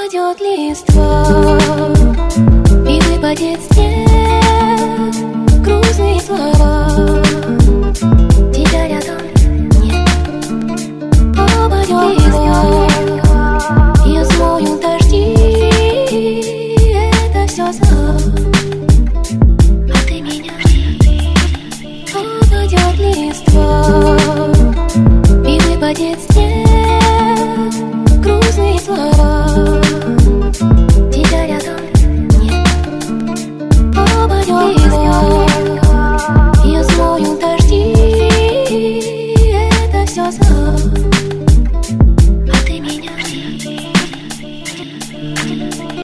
Упадет листва и выпадет снег, грустные слова. Тебя рядом нет. Упадет листва, я смою дожди. Это все сон, а ты меня жди. Упадет листва и выпадет снег, грустные слова. Тебя рядом нет. Упадет